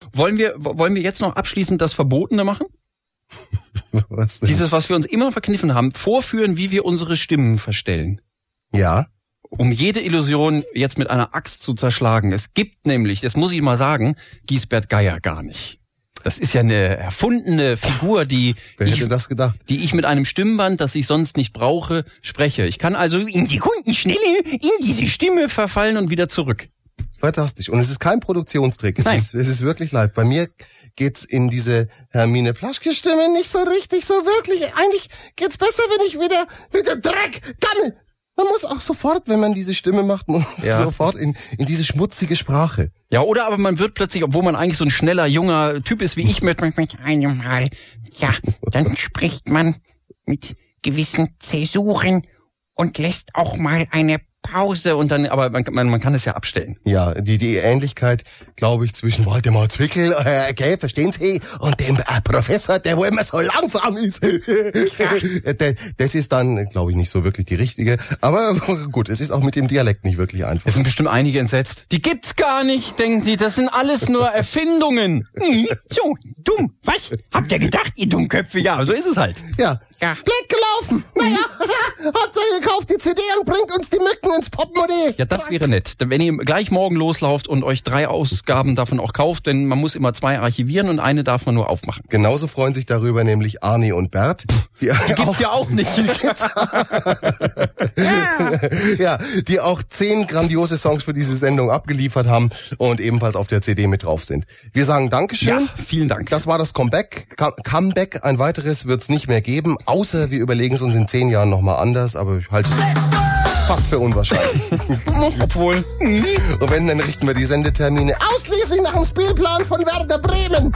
Wollen wir jetzt noch abschließend das Verbotene machen? Was denn? Dieses, was wir uns immer verkniffen haben, vorführen, wie wir unsere Stimmen verstellen. Ja. Um jede Illusion jetzt mit einer Axt zu zerschlagen. Es gibt nämlich, das muss ich mal sagen, Giesbert Geier gar nicht. Das ist ja eine erfundene Figur, Wer hätte das gedacht? die ich mit einem Stimmband, das ich sonst nicht brauche, spreche. Ich kann also in Sekundenschnelle in diese Stimme verfallen und wieder zurück. Fantastisch. Und es ist kein Produktionstrick. Es ist wirklich live. Bei mir geht's in diese Hermine Plaschke-Stimme nicht so richtig, so wirklich. Eigentlich geht's besser, wenn ich wieder mit dem Dreck gammel. Man muss auch sofort, wenn man diese Stimme macht, sofort in diese schmutzige Sprache. Ja, oder aber man wird plötzlich, obwohl man eigentlich so ein schneller, junger Typ ist wie ich, mit einem Mal, ja, dann spricht man mit gewissen Zäsuren und lässt auch mal eine Pause und dann, aber man kann es ja abstellen. Ja, die Ähnlichkeit, glaube ich, zwischen Waldemar Zwickel, okay, verstehen Sie, und dem Professor, der wo immer so langsam ist. Das ist dann, glaube ich, nicht so wirklich die richtige. Aber gut, es ist auch mit dem Dialekt nicht wirklich einfach. Es sind bestimmt einige entsetzt. Die gibt's gar nicht, denken Sie, das sind alles nur Erfindungen. So, dumm, was? Habt ihr gedacht, ihr Dummköpfe? Ja, so ist es halt. Ja. Ja. Blöd gelaufen. Naja, Hauptsache ihr kauft die CD und bringt uns die Mücken ins Portemonnaie. Ja, das wäre nett. Wenn ihr gleich morgen loslauft und euch 3 Ausgaben davon auch kauft, denn man muss immer 2 archivieren und eine darf man nur aufmachen. Genauso freuen sich darüber nämlich Arni und Bert. Die gibt's ja auch nicht. Ja, die auch 10 grandiose Songs für diese Sendung abgeliefert haben und ebenfalls auf der CD mit drauf sind. Wir sagen Dankeschön. Ja, vielen Dank. Das war das Comeback. Comeback, ein weiteres wird's nicht mehr geben, außer wir überlegen es uns in 10 Jahren nochmal anders, aber ich halte es fast für unwahrscheinlich. Obwohl. Und wenn, dann richten wir die Sendetermine ausschließlich nach dem Spielplan von Werder Bremen.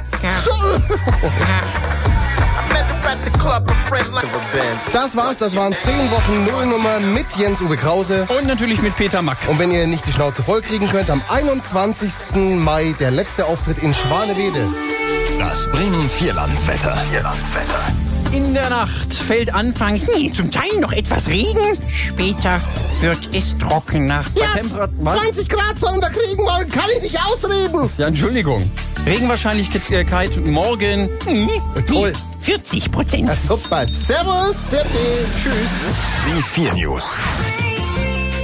Das war's, das waren 10 Wochen Nullnummer mit Jens-Uwe Krause. Und natürlich mit Peter Mack. Und wenn ihr nicht die Schnauze voll kriegen könnt, am 21. Mai der letzte Auftritt in Schwanewede. Das Bremen-Vierlandswetter. In der Nacht fällt anfangs zum Teil noch etwas Regen. Später wird es trockener. Ja, 20 Grad sollen wir kriegen wollen, kann ich nicht ausreden. Ja, Entschuldigung. Regenwahrscheinlichkeit morgen. Toll. 40%. Super. Servus, bitte. Tschüss. Die 4 News.